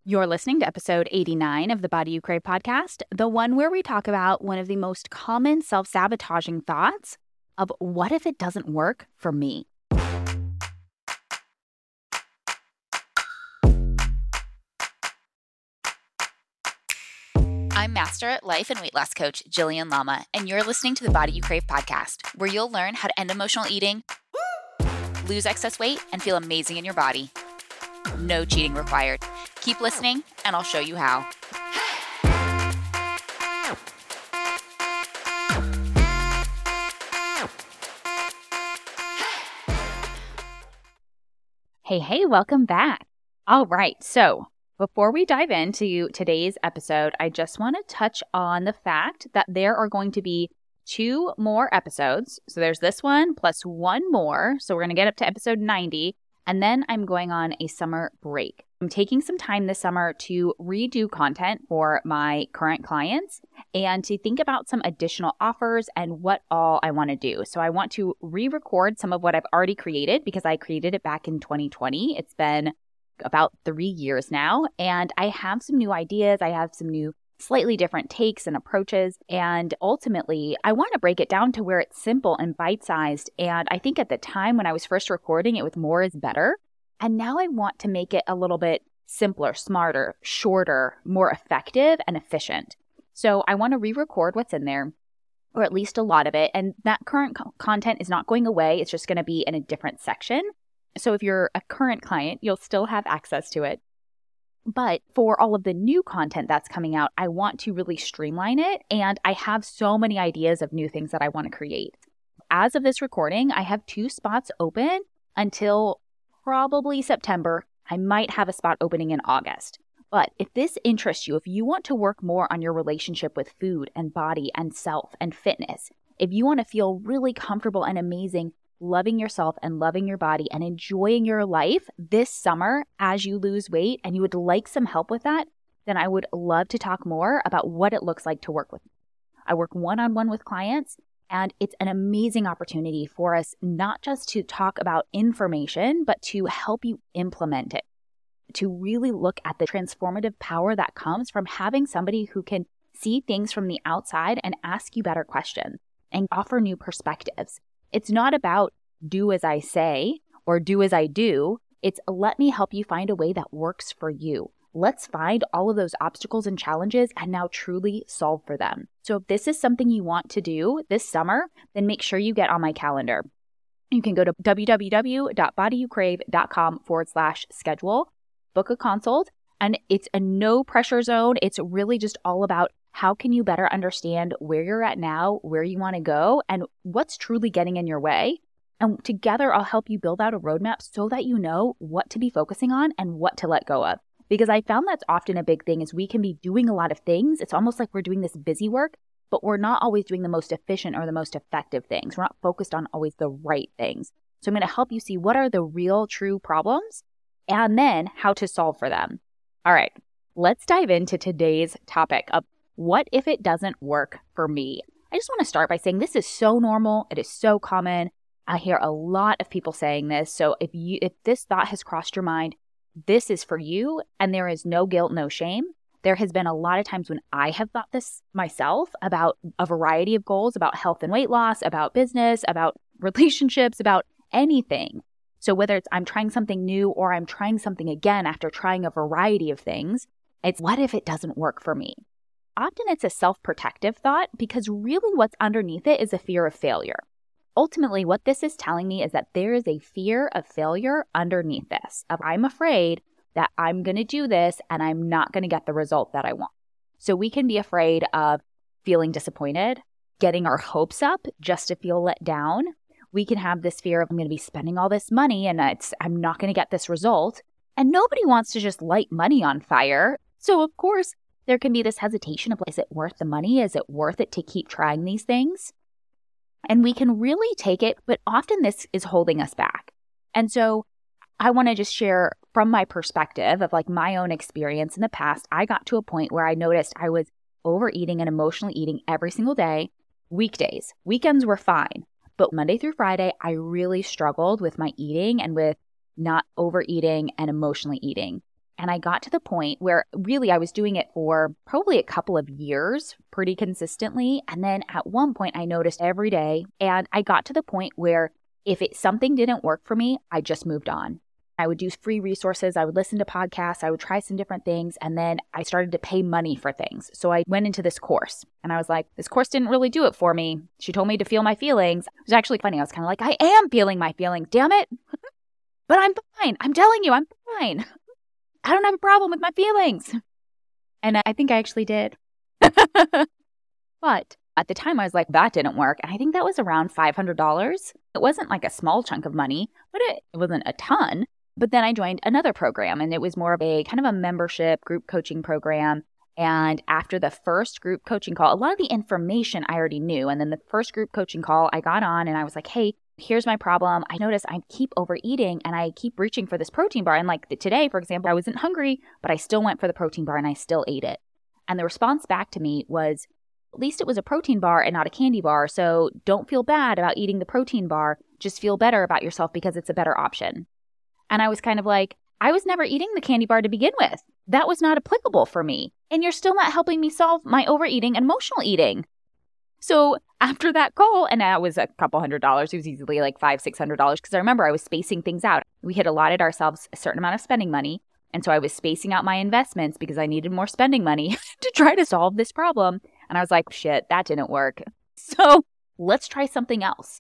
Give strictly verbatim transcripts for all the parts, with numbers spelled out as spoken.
You're listening to episode eighty-nine of the Body You Crave podcast, the one where we talk about one of the most common self-sabotaging thoughts of what if it doesn't work for me? I'm Master Life and Weight Loss Coach Jillian Lama, and you're listening to the Body You Crave podcast, where you'll learn how to end emotional eating, lose excess weight, and feel amazing in your body. No cheating required. Keep listening, and I'll show you how. Hey, hey, welcome back. All right, so before we dive into today's episode, I just want to touch on the fact that there are going to be two more episodes. So there's this one plus one more. So we're going to get up to episode ninety. And then I'm going on a summer break. I'm taking some time this summer to redo content for my current clients and to think about some additional offers and what all I want to do. So I want to re-record some of what I've already created because I created it back in twenty twenty. It's been about three years now, and I have some new ideas. I have some new slightly different takes and approaches. And ultimately, I want to break it down to where it's simple and bite-sized. And I think at the time when I was first recording it with more is better. And now I want to make it a little bit simpler, smarter, shorter, more effective and efficient. So I want to re-record what's in there, or at least a lot of it. And that current co- content is not going away. It's just going to be in a different section. So if you're a current client, you'll still have access to it. But for all of the new content that's coming out, I want to really streamline it. And I have so many ideas of new things that I want to create. As of this recording, I have two spots open until probably September. I might have a spot opening in August. But if this interests you, if you want to work more on your relationship with food and body and self and fitness, if you want to feel really comfortable and amazing loving yourself and loving your body and enjoying your life this summer as you lose weight, and you would like some help with that, then I would love to talk more about what it looks like to work with me. I work one-on-one with clients, and it's an amazing opportunity for us not just to talk about information, but to help you implement it, to really look at the transformative power that comes from having somebody who can see things from the outside and ask you better questions and offer new perspectives. It's not about do as I say or do as I do. It's let me help you find a way that works for you. Let's find all of those obstacles and challenges and now truly solve for them. So if this is something you want to do this summer, then make sure you get on my calendar. You can go to www.bodyyoucrave.com forward slash schedule, book a consult, and it's a no pressure zone. It's really just all about how can you better understand where you're at now, where you want to go, and what's truly getting in your way. And together, I'll help you build out a roadmap so that you know what to be focusing on and what to let go of. Because I found that's often a big thing is we can be doing a lot of things. It's almost like we're doing this busy work, but we're not always doing the most efficient or the most effective things. We're not focused on always the right things. So I'm going to help you see what are the real, true problems and then how to solve for them. All right, let's dive into today's topic of what if it doesn't work for me? I just want to start by saying this is so normal. It is so common. I hear a lot of people saying this. So if you if this thought has crossed your mind, this is for you, and there is no guilt, no shame. There has been a lot of times when I have thought this myself about a variety of goals, about health and weight loss, about business, about relationships, about anything. So whether it's I'm trying something new or I'm trying something again after trying a variety of things, it's what if it doesn't work for me? Often it's a self-protective thought because really what's underneath it is a fear of failure. Ultimately, what this is telling me is that there is a fear of failure underneath this. Of I'm afraid that I'm going to do this and I'm not going to get the result that I want. So we can be afraid of feeling disappointed, getting our hopes up just to feel let down. We can have this fear of I'm going to be spending all this money and it's I'm not going to get this result. And nobody wants to just light money on fire. So of course, there can be this hesitation of, is it worth the money? Is it worth it to keep trying these things? And we can really take it, but often this is holding us back. And so I want to just share from my perspective of like my own experience in the past. I got to a point where I noticed I was overeating and emotionally eating every single day, weekdays. Weekends were fine. But Monday through Friday, I really struggled with my eating and with not overeating and emotionally eating. And I got to the point where really I was doing it for probably a couple of years pretty consistently. And then at one point I noticed every day, and I got to the point where if it, something didn't work for me, I just moved on. I would do free resources. I would listen to podcasts. I would try some different things. And then I started to pay money for things. So I went into this course and I was like, this course didn't really do it for me. She told me to feel my feelings. It was actually funny. I was kind of like, I am feeling my feelings, damn it. But I'm fine. I'm telling you, I'm fine. I don't have a problem with my feelings. And I think I actually did. But at the time I was like, that didn't work. And I think that was around five hundred dollars. It wasn't like a small chunk of money, but it, it wasn't a ton. But then I joined another program, and it was more of a kind of a membership group coaching program. And after the first group coaching call, a lot of the information I already knew. And then the first group coaching call, I got on and I was like, hey, here's my problem. I notice I keep overeating and I keep reaching for this protein bar. And like today, for example, I wasn't hungry, but I still went for the protein bar and I still ate it. And the response back to me was, at least it was a protein bar and not a candy bar. So don't feel bad about eating the protein bar. Just feel better about yourself because it's a better option. And I was kind of like, I was never eating the candy bar to begin with. That was not applicable for me. And you're still not helping me solve my overeating and emotional eating. So after that call, and that was a couple hundred dollars, it was easily like five, six hundred dollars, because I remember I was spacing things out. We had allotted ourselves a certain amount of spending money. And so I was spacing out my investments because I needed more spending money to try to solve this problem. And I was like, shit, that didn't work. So let's try something else.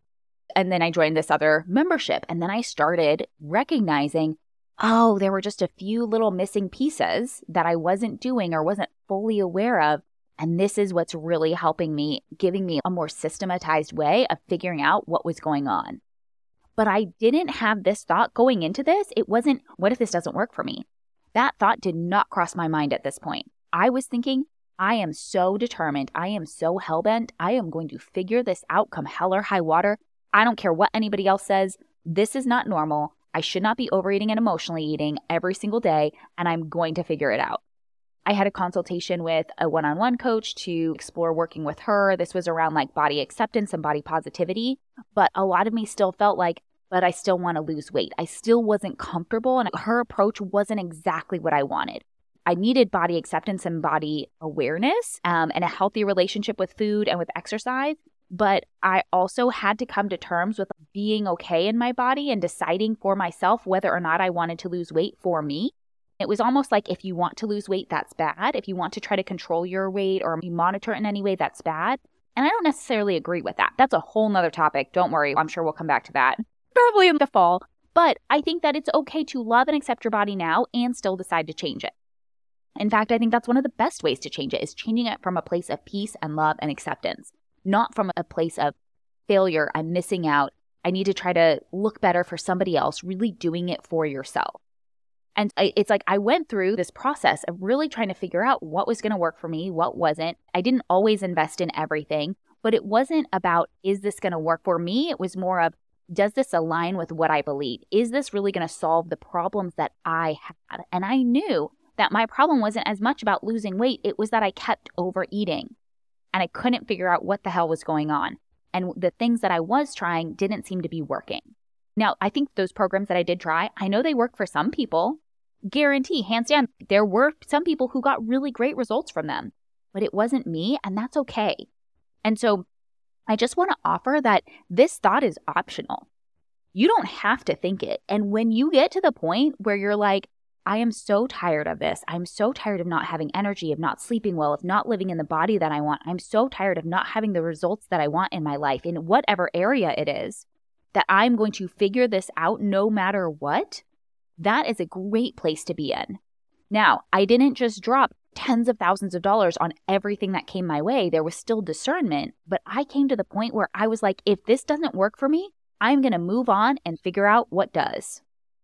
And then I joined this other membership. And then I started recognizing, oh, there were just a few little missing pieces that I wasn't doing or wasn't fully aware of. And this is what's really helping me, giving me a more systematized way of figuring out what was going on. But I didn't have this thought going into this. It wasn't, what if this doesn't work for me? That thought did not cross my mind at this point. I was thinking, I am so determined. I am so hellbent. I am going to figure this out come hell or high water. I don't care what anybody else says. This is not normal. I should not be overeating and emotionally eating every single day, and I'm going to figure it out. I had a consultation with a one-on-one coach to explore working with her. This was around like body acceptance and body positivity, but a lot of me still felt like, but I still want to lose weight. I still wasn't comfortable, and her approach wasn't exactly what I wanted. I needed body acceptance and body awareness um, and a healthy relationship with food and with exercise, but I also had to come to terms with being okay in my body and deciding for myself whether or not I wanted to lose weight for me. It was almost like if you want to lose weight, that's bad. If you want to try to control your weight or you monitor it in any way, that's bad. And I don't necessarily agree with that. That's a whole nother topic. Don't worry. I'm sure we'll come back to that probably in the fall. But I think that it's okay to love and accept your body now and still decide to change it. In fact, I think that's one of the best ways to change it is changing it from a place of peace and love and acceptance, not from a place of failure. I'm missing out. I need to try to look better for somebody else, really doing it for yourself. And it's like I went through this process of really trying to figure out what was going to work for me, what wasn't. I didn't always invest in everything, but it wasn't about, is this going to work for me? It was more of, does this align with what I believe? Is this really going to solve the problems that I had? And I knew that my problem wasn't as much about losing weight. It was that I kept overeating and I couldn't figure out what the hell was going on. And the things that I was trying didn't seem to be working. Now, I think those programs that I did try, I know they work for some people. Guarantee, hands down, there were some people who got really great results from them, but it wasn't me, and that's okay. And so I just want to offer that this thought is optional. You don't have to think it. And when you get to the point where you're like, I am so tired of this. I'm so tired of not having energy, of not sleeping well, of not living in the body that I want. I'm so tired of not having the results that I want in my life, in whatever area it is, that I'm going to figure this out no matter what. That is a great place to be in. Now, I didn't just drop tens of thousands of dollars on everything that came my way. There was still discernment, but I came to the point where I was like, if this doesn't work for me, I'm going to move on and figure out what does.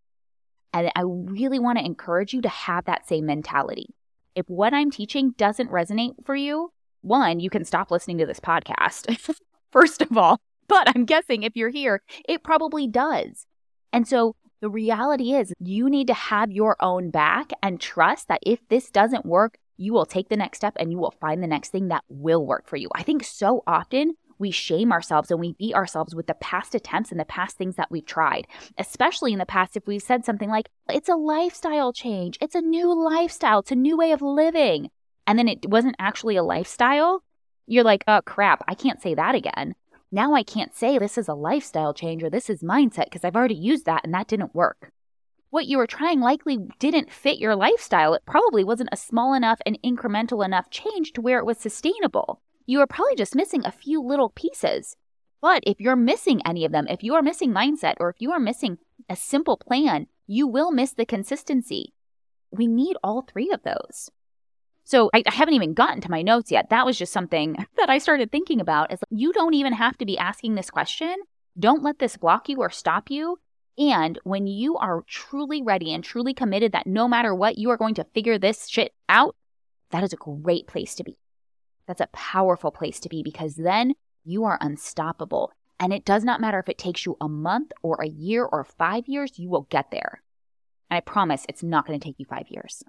And I really want to encourage you to have that same mentality. If what I'm teaching doesn't resonate for you, one, you can stop listening to this podcast, first of all. But I'm guessing if you're here, it probably does. And so the reality is you need to have your own back and trust that if this doesn't work, you will take the next step and you will find the next thing that will work for you. I think so often we shame ourselves and we beat ourselves with the past attempts and the past things that we've tried, especially in the past if we've said something like, it's a lifestyle change, it's a new lifestyle, it's a new way of living, and then it wasn't actually a lifestyle. You're like, oh crap, I can't say that again. Now I can't say this is a lifestyle change or this is mindset because I've already used that and that didn't work. What you were trying likely didn't fit your lifestyle. It probably wasn't a small enough and incremental enough change to where it was sustainable. You are probably just missing a few little pieces. But if you're missing any of them, if you are missing mindset or if you are missing a simple plan, you will miss the consistency. We need all three of those. So I, I haven't even gotten to my notes yet. That was just something that I started thinking about. Is you don't even have to be asking this question. Don't let this block you or stop you. And when you are truly ready and truly committed that no matter what, you are going to figure this shit out, that is a great place to be. That's a powerful place to be because then you are unstoppable. And it does not matter if it takes you a month or a year or five years, you will get there. And I promise it's not going to take you five years.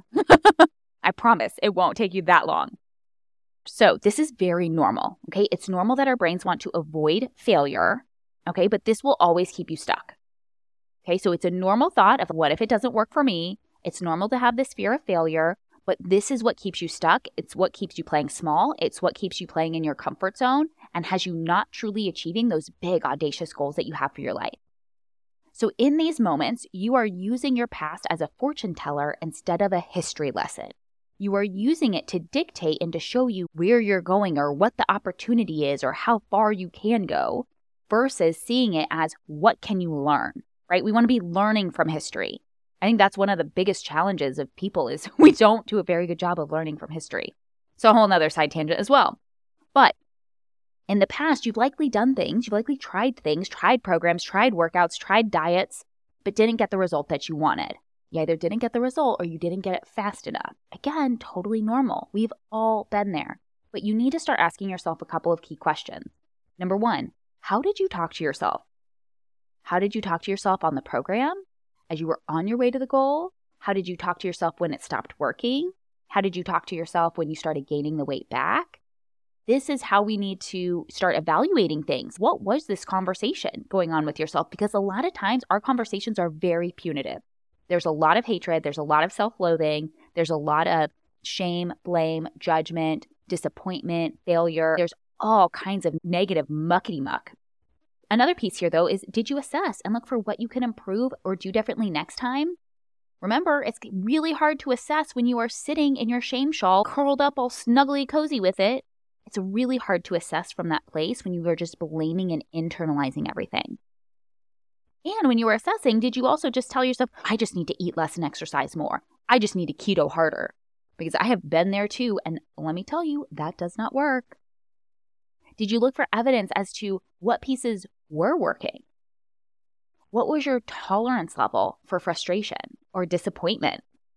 I promise it won't take you that long. So this is very normal, okay? It's normal that our brains want to avoid failure, okay? But this will always keep you stuck. Okay, so it's a normal thought of what if it doesn't work for me? It's normal to have this fear of failure, but this is what keeps you stuck. It's what keeps you playing small. It's what keeps you playing in your comfort zone and has you not truly achieving those big, audacious goals that you have for your life. So in these moments, you are using your past as a fortune teller instead of a history lesson. You are using it to dictate and to show you where you're going or what the opportunity is or how far you can go versus seeing it as what can you learn, right? We want to be learning from history. I think that's one of the biggest challenges of people is we don't do a very good job of learning from history. So a whole nother side tangent as well. But in the past, you've likely done things, you've likely tried things, tried programs, tried workouts, tried diets, but didn't get the result that you wanted. You either didn't get the result or you didn't get it fast enough. Again, totally normal. We've all been there. But you need to start asking yourself a couple of key questions. Number one, how did you talk to yourself? How did you talk to yourself on the program? As you were on your way to the goal? How did you talk to yourself when it stopped working? How did you talk to yourself when you started gaining the weight back? This is how we need to start evaluating things. What was this conversation going on with yourself? Because a lot of times our conversations are very punitive. There's a lot of hatred. There's a lot of self-loathing. There's a lot of shame, blame, judgment, disappointment, failure. There's all kinds of negative muckety muck. Another piece here, though, is did you assess and look for what you can improve or do differently next time? Remember, it's really hard to assess when you are sitting in your shame shawl, curled up all snuggly cozy with it. It's really hard to assess from that place when you are just blaming and internalizing everything. And when you were assessing, did you also just tell yourself, I just need to eat less and exercise more. I just need to keto harder. Because I have been there too, and let me tell you, that does not work. Did you look for evidence as to what pieces were working? What was your tolerance level for frustration or disappointment?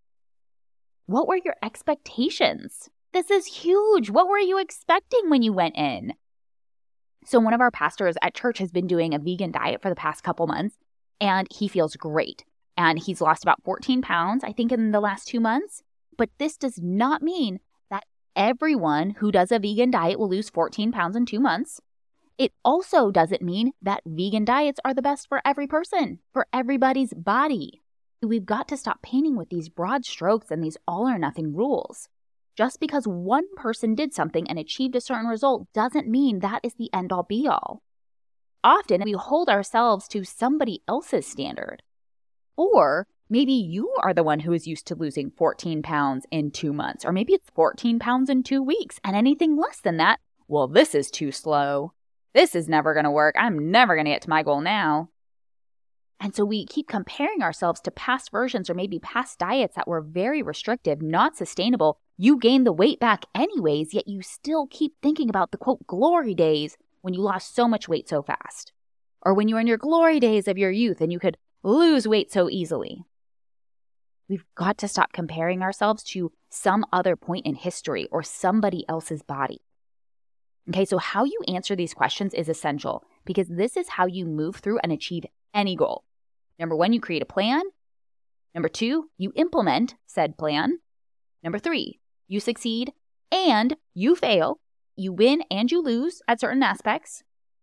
What were your expectations? This is huge. What were you expecting when you went in? So one of our pastors at church has been doing a vegan diet for the past couple months, and he feels great. And he's lost about fourteen pounds, I think, in the last two months. But this does not mean that everyone who does a vegan diet will lose fourteen pounds in two months. It also doesn't mean that vegan diets are the best for every person, for everybody's body. We've got to stop painting with these broad strokes and these all or nothing rules. Just because one person did something and achieved a certain result doesn't mean that is the end all be all. Often we hold ourselves to somebody else's standard. Or maybe you are the one who is used to losing fourteen pounds in two months. Or maybe it's fourteen pounds in two weeks. And anything less than that, well, this is too slow. This is never going to work. I'm never going to get to my goal now. And so we keep comparing ourselves to past versions or maybe past diets that were very restrictive, not sustainable. You gained the weight back anyways, yet you still keep thinking about the, quote, glory days when you lost so much weight so fast. Or when you were in your glory days of your youth and you could lose weight so easily. We've got to stop comparing ourselves to some other point in history or somebody else's body. Okay, so how you answer these questions is essential because this is how you move through and achieve any goal. Number one, you create a plan. Number two, you implement said plan. Number three, you succeed and you fail. you win and you lose at certain aspects.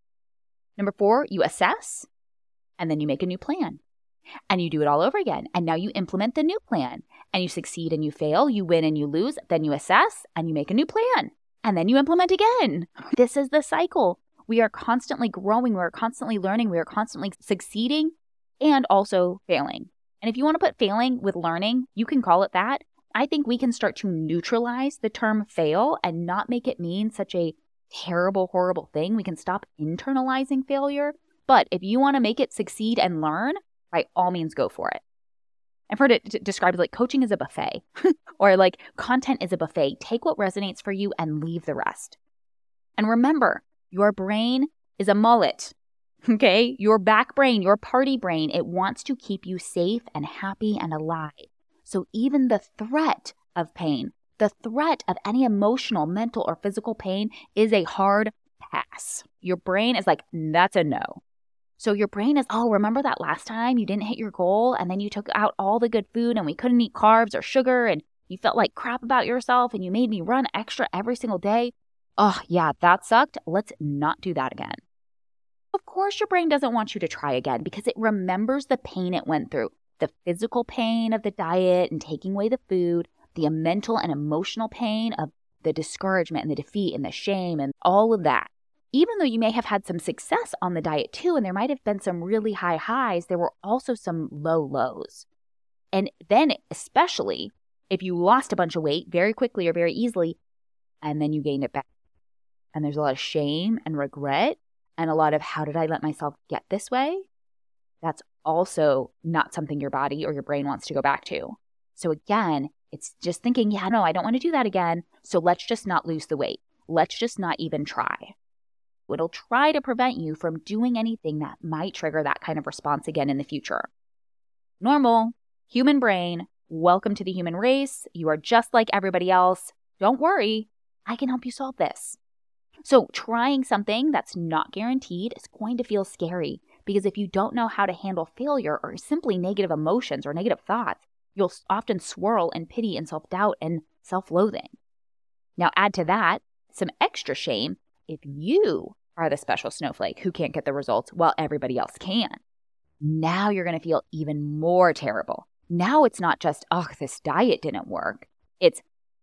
Number four, you assess, and then you make a new plan. And you do it all over again. And now you implement the new plan. And you succeed and you fail. You win and you lose. Then you assess and you make a new plan. And then you implement again. This is the cycle. We are constantly growing. We are constantly learning. We are constantly succeeding and also failing. And if you want to put failing with learning, you can call it that. I think we can start to neutralize the term fail and not make it mean such a terrible, horrible thing. We can stop internalizing failure. But if you want to make it succeed and learn, by all means, go for it. I've heard it d- described like coaching is a buffet or like content is a buffet. Take what resonates for you and leave the rest. And remember, your brain is a mullet, okay? Your back brain, your party brain, it wants to keep you safe and happy and alive. So even the threat of pain, the threat of any emotional, mental, or physical pain is a hard pass. Your brain is like, that's a no. So your brain is, oh, remember that last time you didn't hit your goal and then you took out all the good food and we couldn't eat carbs or sugar and you felt like crap about yourself and you made me run extra every single day? Oh, yeah, that sucked. Let's not do that again. Of course, your brain doesn't want you to try again because it remembers the pain it went through, the physical pain of the diet and taking away the food, the mental and emotional pain of the discouragement and the defeat and the shame and all of that. Even though you may have had some success on the diet too, and there might have been some really high highs, there were also some low lows. And then especially if you lost a bunch of weight very quickly or very easily, and then you gained it back. And there's a lot of shame and regret and a lot of how did I let myself get this way? That's also not something your body or your brain wants to go back to. So again, it's just thinking, yeah, no, I don't want to do that again. So let's just not lose the weight. Let's just not even try. It'll try to prevent you from doing anything that might trigger that kind of response again in the future. Normal, human brain, welcome to the human race. You are just like everybody else. Don't worry, I can help you solve this. So trying something that's not guaranteed is going to feel scary because if you don't know how to handle failure or simply negative emotions or negative thoughts, you'll often swirl in pity and self-doubt and self-loathing. Now add to that some extra shame if you are the special snowflake who can't get the results while everybody else can. Now you're going to feel even more terrible. Now it's not just, oh, this diet didn't work. It's,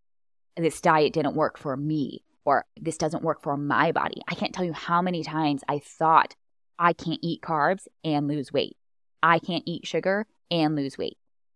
this diet didn't work for me, or this doesn't work for my body. I can't tell you how many times I thought I can't eat carbs and lose weight. I can't eat sugar and lose weight.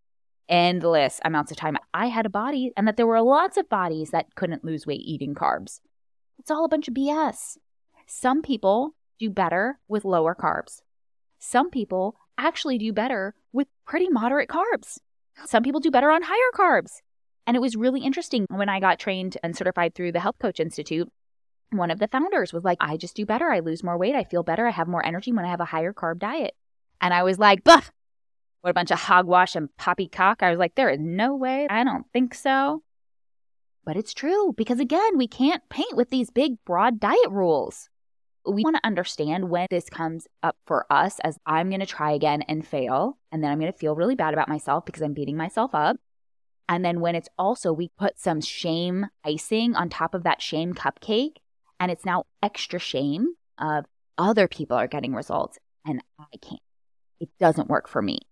Endless amounts of time I had a body and that there were lots of bodies that couldn't lose weight eating carbs. It's all a bunch of B S. Some people do better with lower carbs. Some people actually do better with pretty moderate carbs. Some people do better on higher carbs. And it was really interesting when I got trained and certified through the Health Coach Institute. One of the founders was like, I just do better. I lose more weight. I feel better. I have more energy when I have a higher carb diet. And I was like, buff, what a bunch of hogwash and poppycock. I was like, there is no way. I don't think so. But it's true because, again, we can't paint with these big, broad diet rules. We want to understand when this comes up for us as I'm going to try again and fail. And then I'm going to feel really bad about myself because I'm beating myself up. And then when it's also, we put some shame icing on top of that shame cupcake. And it's now extra shame of other people are getting results and I can't. It doesn't work for me.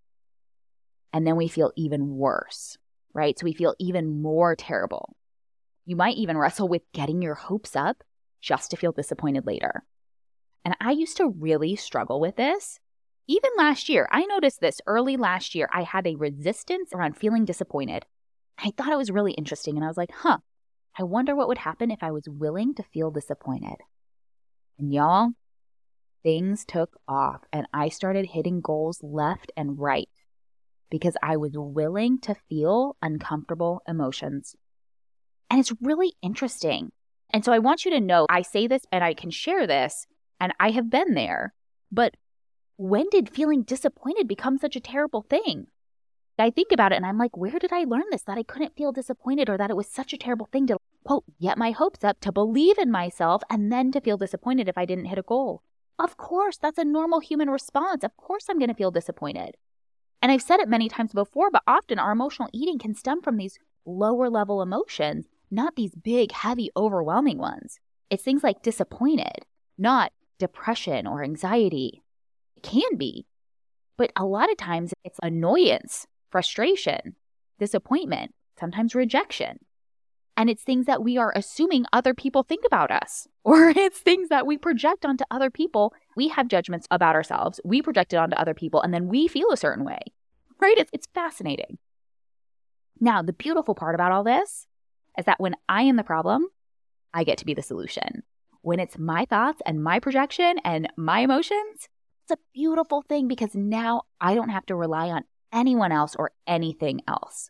And then we feel even worse, right? So we feel even more terrible. You might even wrestle with getting your hopes up just to feel disappointed later. And I used to really struggle with this. Even last year, I noticed this early last year, I had a resistance around feeling disappointed. I thought it was really interesting. And I was like, huh, I wonder what would happen if I was willing to feel disappointed. And y'all, things took off and I started hitting goals left and right because I was willing to feel uncomfortable emotions. And it's really interesting. And so I want you to know, I say this and I can share this, and I have been there. But when did feeling disappointed become such a terrible thing? I think about it and I'm like, where did I learn this? That I couldn't feel disappointed or that it was such a terrible thing to, quote, get my hopes up, to believe in myself, and then to feel disappointed if I didn't hit a goal. Of course, that's a normal human response. Of course I'm going to feel disappointed. And I've said it many times before, but often our emotional eating can stem from these lower level emotions, not these big, heavy, overwhelming ones. It's things like disappointed, not depression or anxiety. It can be, but a lot of times it's annoyance, frustration, disappointment, sometimes rejection. And it's things that we are assuming other people think about us, or it's things that we project onto other people. We have judgments about ourselves. We project it onto other people, and then we feel a certain way, right? It's, it's fascinating. Now, the beautiful part about all this is that when I am the problem, I get to be the solution. When it's my thoughts and my projection and my emotions, it's a beautiful thing because now I don't have to rely on anyone else or anything else.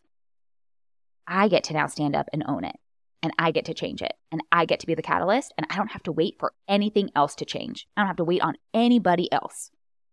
I get to now stand up and own it, and I get to change it, and I get to be the catalyst, and I don't have to wait for anything else to change. I don't have to wait on anybody else.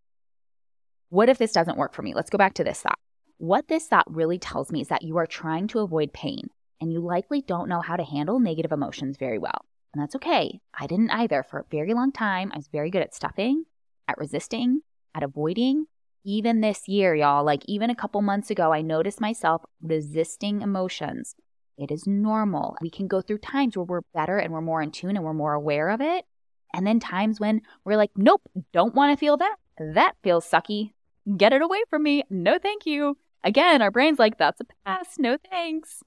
What if this doesn't work for me? Let's go back to this thought. What this thought really tells me is that you are trying to avoid pain, and you likely don't know how to handle negative emotions very well. And that's okay. I didn't either. For a very long time, I was very good at stuffing, at resisting, at avoiding. Even this year, y'all, like even a couple months ago, I noticed myself resisting emotions. It is normal. We can go through times where we're better and we're more in tune and we're more aware of it. And then times when we're like, nope, don't want to feel that. That feels sucky. Get it away from me. No, thank you. Again, our brain's like, that's a pass. No, thanks.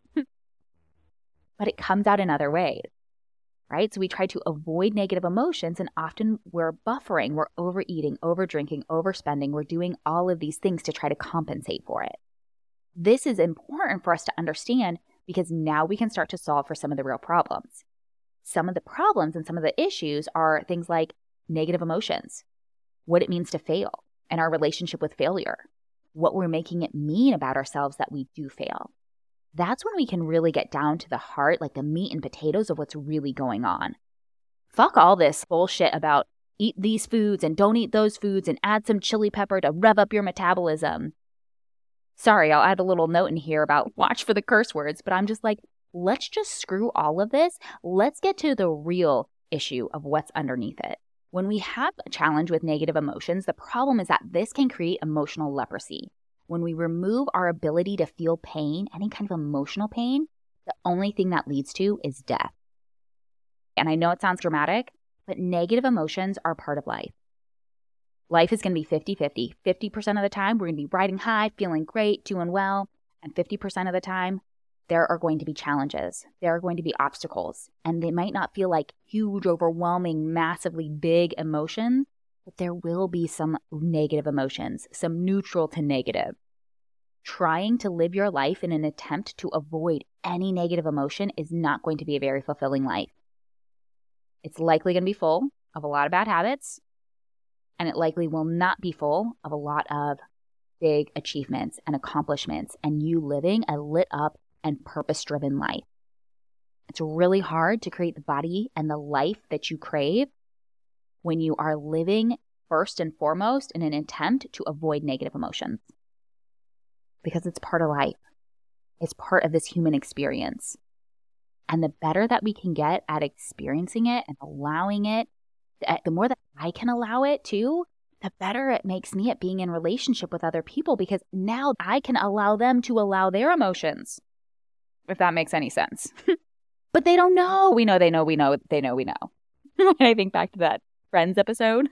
But it comes out in other ways, right? So we try to avoid negative emotions, and often we're buffering, we're overeating, overdrinking, overspending. We're doing all of these things to try to compensate for it. This is important for us to understand because now we can start to solve for some of the real problems. Some of the problems and some of the issues are things like negative emotions, what it means to fail, and our relationship with failure, what we're making it mean about ourselves that we do fail. That's when we can really get down to the heart, like the meat and potatoes of what's really going on. Fuck all this bullshit about eat these foods and don't eat those foods and add some chili pepper to rev up your metabolism. Sorry, I'll add a little note in here about watch for the curse words, but I'm just like, let's just screw all of this. Let's get to the real issue of what's underneath it. When we have a challenge with negative emotions, the problem is that this can create emotional leprosy. When we remove our ability to feel pain, any kind of emotional pain, the only thing that leads to is death. And I know it sounds dramatic, but negative emotions are part of life. Life is going to be fifty-fifty. fifty percent of the time, we're going to be riding high, feeling great, doing well. And fifty percent of the time, there are going to be challenges. There are going to be obstacles. And they might not feel like huge, overwhelming, massively big emotions, but there will be some negative emotions, some neutral to negative. Trying to live your life in an attempt to avoid any negative emotion is not going to be a very fulfilling life. It's likely going to be full of a lot of bad habits, and it likely will not be full of a lot of big achievements and accomplishments and you living a lit up and purpose-driven life. It's really hard to create the body and the life that you crave when you are living first and foremost in an attempt to avoid negative emotions. Because it's part of life. It's part of this human experience. And the better that we can get at experiencing it and allowing it, the more that I can allow it too, the better it makes me at being in relationship with other people because now I can allow them to allow their emotions. If that makes any sense. But they don't know. We know they know we know they know we know. And I think back to that Friends episode.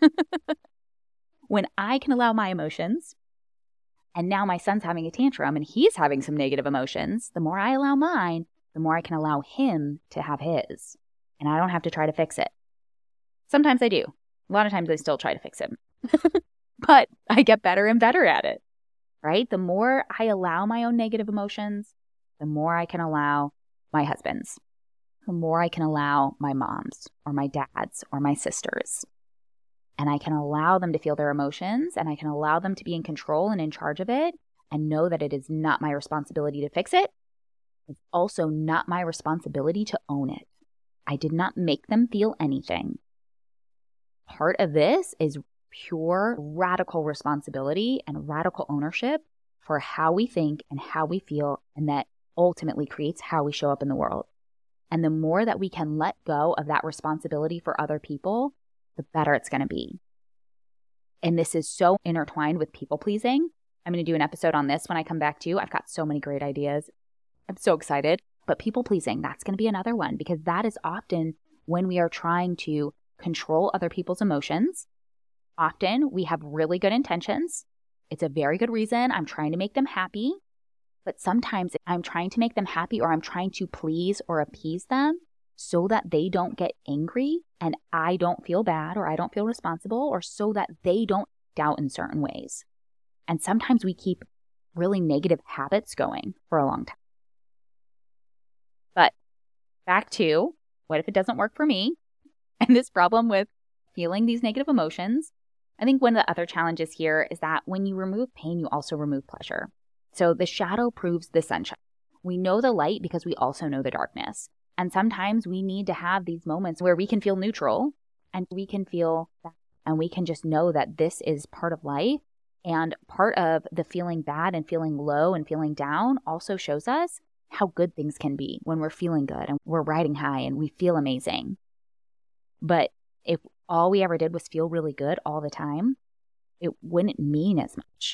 When I can allow my emotions, and now my son's having a tantrum and he's having some negative emotions, the more I allow mine, the more I can allow him to have his. And I don't have to try to fix it. Sometimes I do. A lot of times I still try to fix him. But I get better and better at it, right? The more I allow my own negative emotions, the more I can allow my husband's. The more I can allow my mom's or my dad's or my sister's. And I can allow them to feel their emotions and I can allow them to be in control and in charge of it and know that it is not my responsibility to fix it. It's also not my responsibility to own it. I did not make them feel anything. Part of this is pure radical responsibility and radical ownership for how we think and how we feel, and that ultimately creates how we show up in the world. And the more that we can let go of that responsibility for other people, the better it's going to be. And this is so intertwined with people pleasing. I'm going to do an episode on this when I come back to you. I've got so many great ideas. I'm so excited. But people pleasing, that's going to be another one because that is often when we are trying to control other people's emotions. Often we have really good intentions. It's a very good reason. I'm trying to make them happy. But sometimes I'm trying to make them happy, or I'm trying to please or appease them so that they don't get angry and I don't feel bad or I don't feel responsible, or so that they don't doubt in certain ways. And sometimes we keep really negative habits going for a long time. But back to, what if it doesn't work for me? And this problem with feeling these negative emotions, I think one of the other challenges here is that when you remove pain, you also remove pleasure. So the shadow proves the sunshine. We know the light because we also know the darkness. And sometimes we need to have these moments where we can feel neutral and we can feel that, and we can just know that this is part of life. And part of the feeling bad and feeling low and feeling down also shows us how good things can be when we're feeling good and we're riding high and we feel amazing. But if all we ever did was feel really good all the time, it wouldn't mean as much.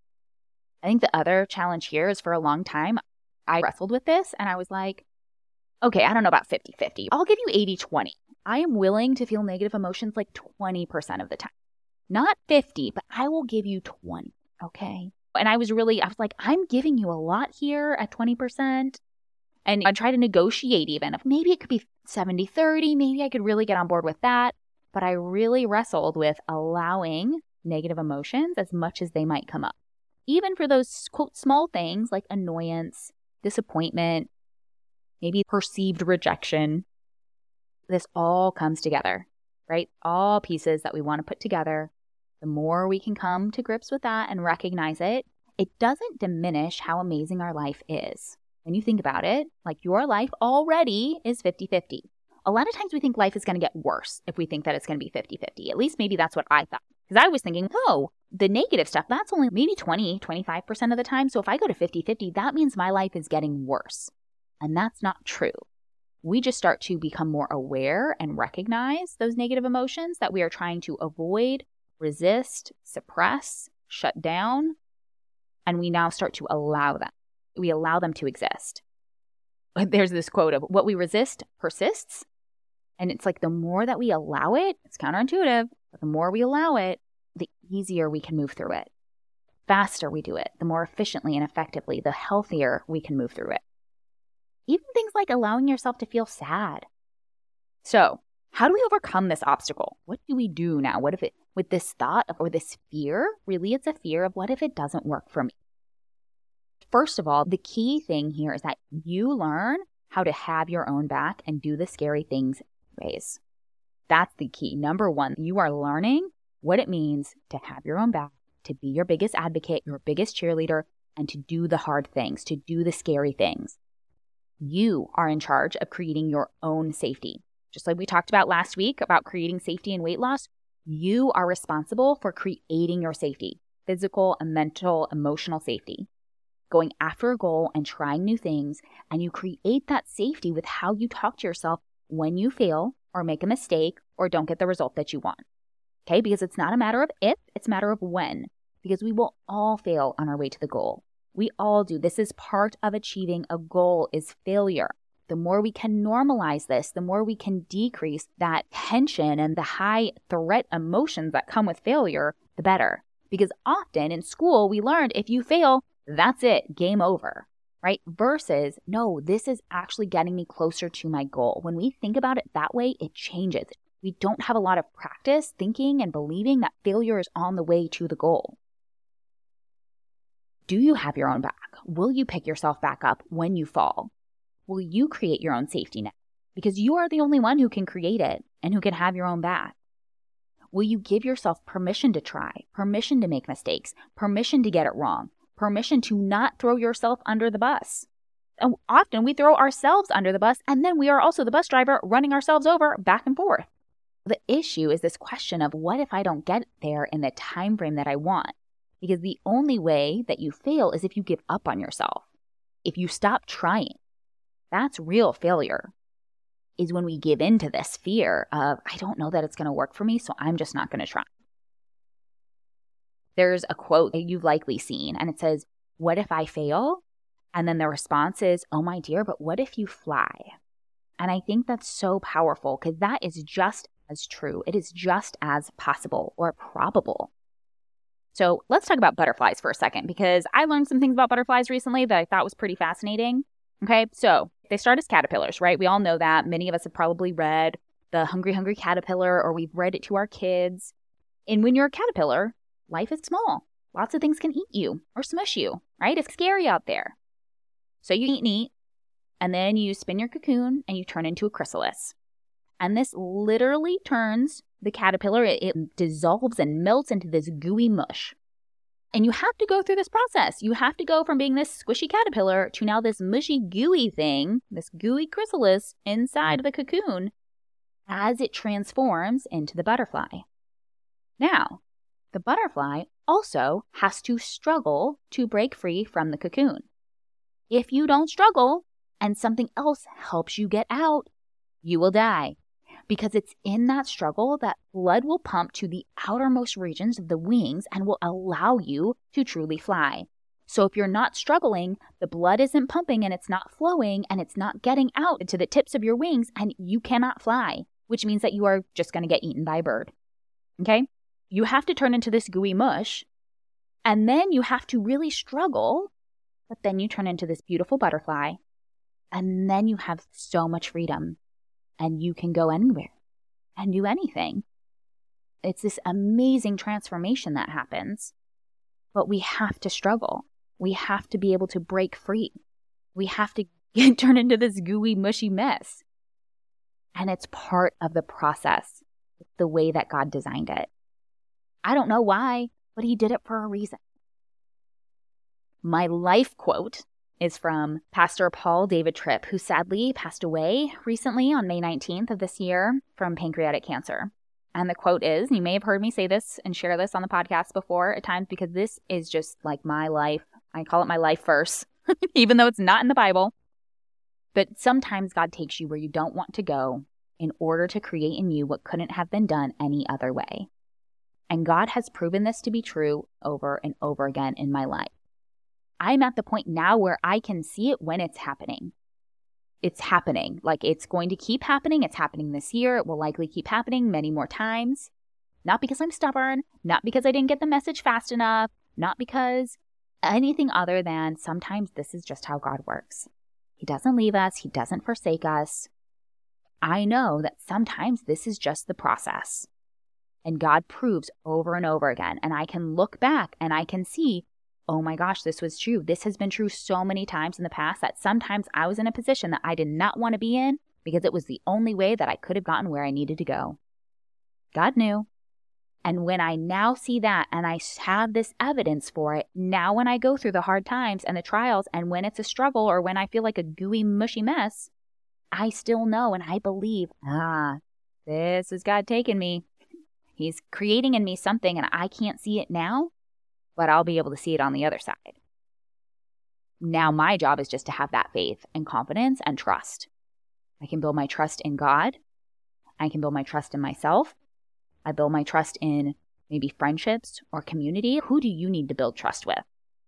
I think the other challenge here is, for a long time, I wrestled with this and I was like, okay, I don't know about fifty-fifty. I'll give you eighty twenty. I am willing to feel negative emotions like twenty percent of the time. Not fifty, but I will give you twenty, okay? And I was really, I was like, I'm giving you a lot here at twenty percent. And I try to negotiate even. Maybe it could be seventy thirty. Maybe I could really get on board with that. But I really wrestled with allowing negative emotions as much as they might come up. Even for those, quote, small things like annoyance, disappointment, maybe perceived rejection. This all comes together, right? All pieces that we want to put together. The more we can come to grips with that and recognize it, it doesn't diminish how amazing our life is. When you think about it, like, your life already is fifty-fifty. A lot of times we think life is going to get worse if we think that it's going to be fifty-fifty. At least maybe that's what I thought. Because I was thinking, oh, the negative stuff, that's only maybe twenty, twenty-five percent of the time. So if I go to fifty-fifty, that means my life is getting worse. And that's not true. We just start to become more aware and recognize those negative emotions that we are trying to avoid, resist, suppress, shut down. And we now start to allow them. We allow them to exist. There's this quote of, what we resist persists. And it's like, the more that we allow it, it's counterintuitive, but the more we allow it, the easier we can move through it. The faster we do it, the more efficiently and effectively, the healthier we can move through it. Even things like allowing yourself to feel sad. So, how do we overcome this obstacle? What do we do now? What if it, with this thought of, or this fear, really it's a fear of, what if it doesn't work for me? First of all, the key thing here is that you learn how to have your own back and do the scary things ways. That's the key. Number one, you are learning what it means to have your own back, to be your biggest advocate, your biggest cheerleader, and to do the hard things, to do the scary things. You are in charge of creating your own safety. Just like we talked about last week about creating safety in weight loss, you are responsible for creating your safety, physical and mental, emotional safety. Going after a goal and trying new things, and you create that safety with how you talk to yourself when you fail or make a mistake or don't get the result that you want. Okay, because it's not a matter of if, it's a matter of when, because we will all fail on our way to the goal. We all do. This is part of achieving a goal, is failure. The more we can normalize this, the more we can decrease that tension and the high threat emotions that come with failure, the better. Because often in school, we learned if you fail, that's it, game over, right? Versus, no, this is actually getting me closer to my goal. When we think about it that way, it changes. We don't have a lot of practice thinking and believing that failure is on the way to the goal. Do you have your own back? Will you pick yourself back up when you fall? Will you create your own safety net? Because you are the only one who can create it and who can have your own back. Will you give yourself permission to try, permission to make mistakes, permission to get it wrong, permission to not throw yourself under the bus? And often we throw ourselves under the bus, and then we are also the bus driver running ourselves over back and forth. The issue is this question of, what if I don't get there in the time frame that I want? Because the only way that you fail is if you give up on yourself. If you stop trying. That's real failure, is when we give in to this fear of, I don't know that it's going to work for me, so I'm just not going to try. There's a quote that you've likely seen, and it says, what if I fail? And then the response is, oh my dear, but what if you fly? And I think that's so powerful because that is just as true. It is just as possible or probable. So let's talk about butterflies for a second, because I learned some things about butterflies recently that I thought was pretty fascinating. Okay, so they start as caterpillars, right? We all know that. Many of us have probably read The Hungry Hungry Caterpillar, or we've read it to our kids. And when you're a caterpillar, life is small. Lots of things can eat you or smush you, right? It's scary out there. So you eat and eat, and then you spin your cocoon and you turn into a chrysalis. And this literally turns the caterpillar, it, it dissolves and melts into this gooey mush. And you have to go through this process. You have to go from being this squishy caterpillar to now this mushy, gooey thing, this gooey chrysalis inside the cocoon as it transforms into the butterfly. Now, the butterfly also has to struggle to break free from the cocoon. If you don't struggle and something else helps you get out, you will die. Because it's in that struggle that blood will pump to the outermost regions of the wings and will allow you to truly fly. So if you're not struggling, the blood isn't pumping and it's not flowing and it's not getting out to the tips of your wings, and you cannot fly, which means that you are just going to get eaten by a bird. Okay? You have to turn into this gooey mush, and then you have to really struggle, but then you turn into this beautiful butterfly, and then you have so much freedom. And you can go anywhere and do anything. It's this amazing transformation that happens. But we have to struggle. We have to be able to break free. We have to get turned into this gooey, mushy mess. And it's part of the process. It's the way that God designed it. I don't know why, but he did it for a reason. My life quote is from Pastor Paul David Tripp, who sadly passed away recently on May nineteenth of this year from pancreatic cancer. And the quote is, you may have heard me say this and share this on the podcast before at times, because this is just like my life. I call it my life verse, even though it's not in the Bible. But sometimes God takes you where you don't want to go in order to create in you what couldn't have been done any other way. And God has proven this to be true over and over again in my life. I'm at the point now where I can see it when it's happening. It's happening. Like, it's going to keep happening. It's happening this year. It will likely keep happening many more times. Not because I'm stubborn, not because I didn't get the message fast enough, not because anything other than sometimes this is just how God works. He doesn't leave us. He doesn't forsake us. I know that sometimes this is just the process. And God proves over and over again. And I can look back and I can see, oh my gosh, this was true. This has been true so many times in the past that sometimes I was in a position that I did not want to be in because it was the only way that I could have gotten where I needed to go. God knew. And when I now see that and I have this evidence for it, now when I go through the hard times and the trials and when it's a struggle or when I feel like a gooey, mushy mess, I still know and I believe, ah, this is God taking me. He's creating in me something and I can't see it now, but I'll be able to see it on the other side. Now my job is just to have that faith and confidence and trust. I can build my trust in God. I can build my trust in myself. I build my trust in maybe friendships or community. Who do you need to build trust with?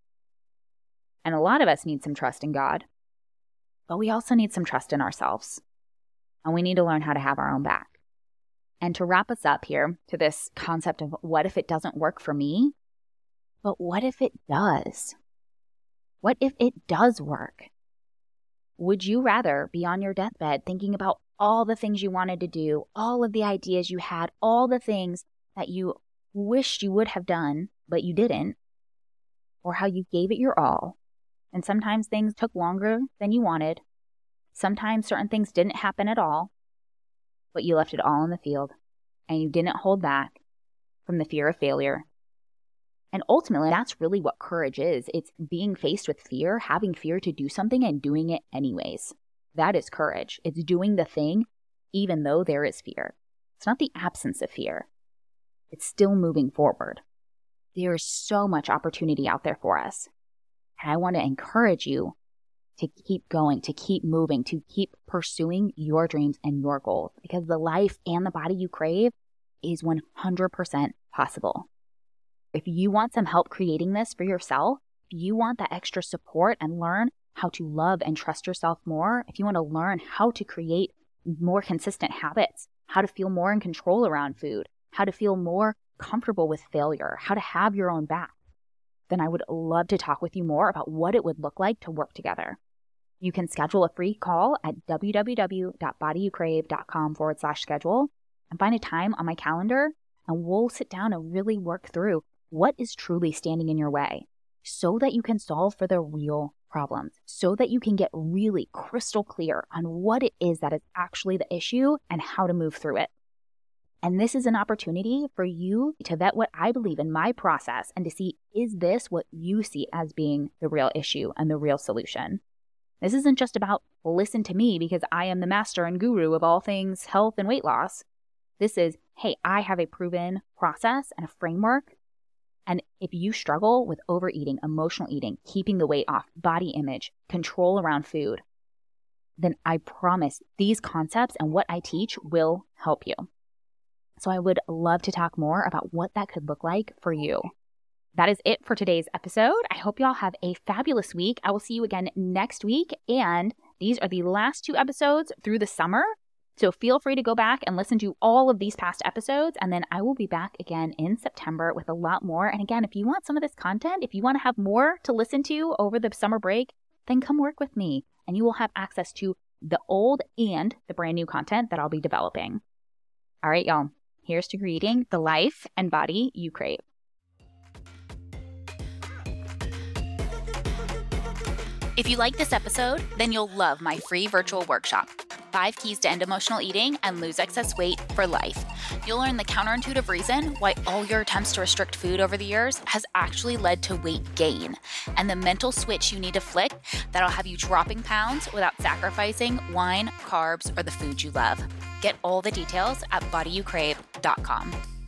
And a lot of us need some trust in God, but we also need some trust in ourselves. And we need to learn how to have our own back. And to wrap us up here to this concept of what if it doesn't work for me? But what if it does? What if it does work? Would you rather be on your deathbed thinking about all the things you wanted to do, all of the ideas you had, all the things that you wished you would have done, but you didn't, or how you gave it your all, and sometimes things took longer than you wanted, sometimes certain things didn't happen at all, but you left it all in the field, and you didn't hold back from the fear of failure. And ultimately, that's really what courage is. It's being faced with fear, having fear to do something and doing it anyways. That is courage. It's doing the thing even though there is fear. It's not the absence of fear. It's still moving forward. There is so much opportunity out there for us. And I want to encourage you to keep going, to keep moving, to keep pursuing your dreams and your goals, because the life and the body you crave is one hundred percent possible. If you want some help creating this for yourself, if you want that extra support and learn how to love and trust yourself more, if you want to learn how to create more consistent habits, how to feel more in control around food, how to feel more comfortable with failure, how to have your own back, then I would love to talk with you more about what it would look like to work together. You can schedule a free call at www.bodyyoucrave.com forward slash schedule and find a time on my calendar, and we'll sit down and really work through what is truly standing in your way so that you can solve for the real problems, so that you can get really crystal clear on what it is that is actually the issue and how to move through it. And this is an opportunity for you to vet what I believe in my process and to see, is this what you see as being the real issue and the real solution? This isn't just about listen to me because I am the master and guru of all things health and weight loss. This is, hey, I have a proven process and a framework. And if you struggle with overeating, emotional eating, keeping the weight off, body image, control around food, then I promise these concepts and what I teach will help you. So I would love to talk more about what that could look like for you. That is it for today's episode. I hope y'all have a fabulous week. I will see you again next week. And these are the last two episodes through the summer. So feel free to go back and listen to all of these past episodes. And then I will be back again in September with a lot more. And again, if you want some of this content, if you want to have more to listen to over the summer break, then come work with me and you will have access to the old and the brand new content that I'll be developing. All right, y'all. Here's to creating the life and body you crave. If you like this episode, then you'll love my free virtual workshop, Five Keys to End Emotional Eating and Lose Excess Weight for Life. You'll learn the counterintuitive reason why all your attempts to restrict food over the years has actually led to weight gain, and the mental switch you need to flick that'll have you dropping pounds without sacrificing wine, carbs, or the food you love. Get all the details at body you crave dot com.